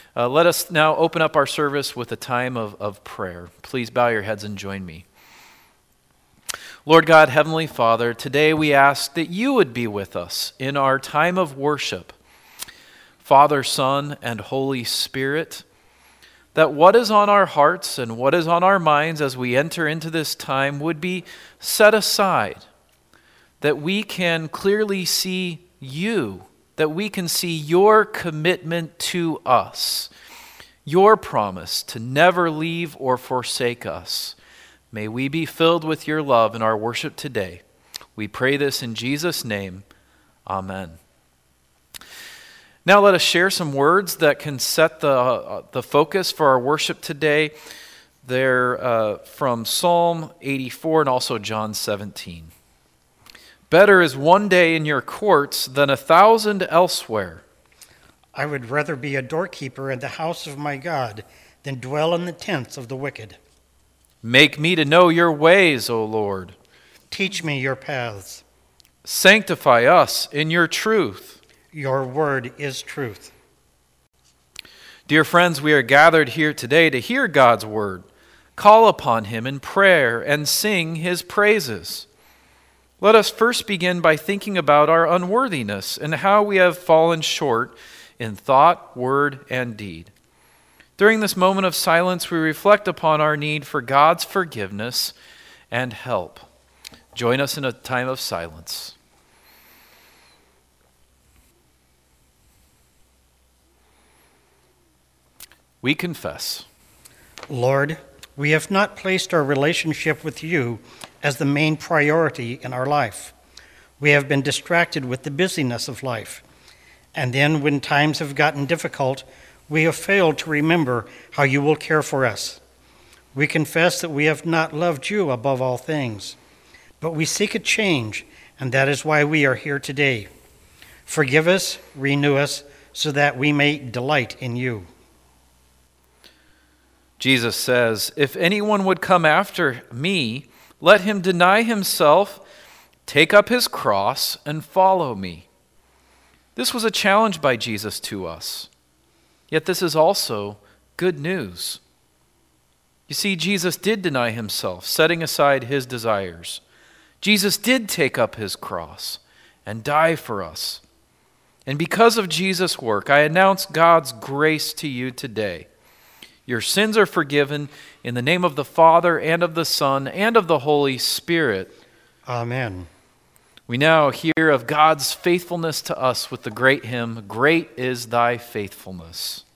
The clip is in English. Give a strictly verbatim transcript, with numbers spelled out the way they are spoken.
Uh, let us now open up our service with a time of, of prayer. Please bow your heads and join me. Lord God, Heavenly Father, today we ask that you would be with us in our time of worship. Father, Son, and Holy Spirit, that what is on our hearts and what is on our minds as we enter into this time would be set aside, that we can clearly see you, that we can see your commitment to us, your promise to never leave or forsake us. May we be filled with your love in our worship today. We pray this in Jesus' name. Amen. Now let us share some words that can set the, uh, the focus for our worship today. They're uh, from Psalm eighty-four and also John seventeen. Better is one day in your courts than a thousand elsewhere. I would rather be a doorkeeper in the house of my God than dwell in the tents of the wicked. Make me to know your ways, O Lord. Teach me your paths. Sanctify us in your truth. Your word is truth. Dear friends, we are gathered here today to hear God's word, call upon him in prayer, and sing his praises. Let us first begin by thinking about our unworthiness and how we have fallen short in thought, word, and deed. During this moment of silence, we reflect upon our need for God's forgiveness and help. Join us in a time of silence. We confess. Lord, we have not placed our relationship with you as the main priority in our life. We have been distracted with the busyness of life. And then when times have gotten difficult, we have failed to remember how you will care for us. We confess that we have not loved you above all things, but we seek a change, and that is why we are here today. Forgive us, renew us, so that we may delight in you. Jesus says, if anyone would come after me, let him deny himself, take up his cross, and follow me. This was a challenge by Jesus to us. Yet this is also good news. You see, Jesus did deny himself, setting aside his desires. Jesus did take up his cross and die for us. And because of Jesus' work, I announce God's grace to you today. Your sins are forgiven in the name of the Father and of the Son and of the Holy Spirit. Amen. We now hear of God's faithfulness to us with the great hymn, Great is Thy Faithfulness.